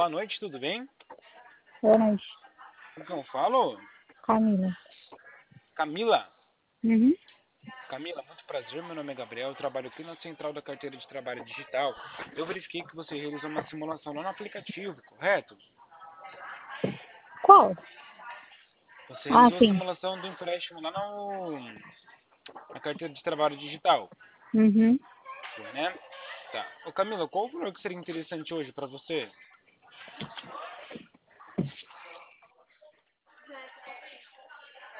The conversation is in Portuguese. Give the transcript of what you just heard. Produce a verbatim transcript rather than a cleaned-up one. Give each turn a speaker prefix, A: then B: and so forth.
A: boa noite, tudo bem?
B: Boa noite.
A: Com quem eu falo?
B: Camila.
A: Camila?
B: Uhum.
A: Camila, muito prazer, meu nome é Gabriel, eu trabalho aqui na Central da Carteira de Trabalho Digital. Eu verifiquei que você realizou uma simulação lá no aplicativo, correto?
B: Qual?
A: Você
B: Ah,
A: realizou a
B: sim.
A: simulação do empréstimo lá no, na Carteira de Trabalho Digital,
B: Uhum.
A: foi, né? Tá. Ô Camila, qual o valor que seria interessante hoje para você?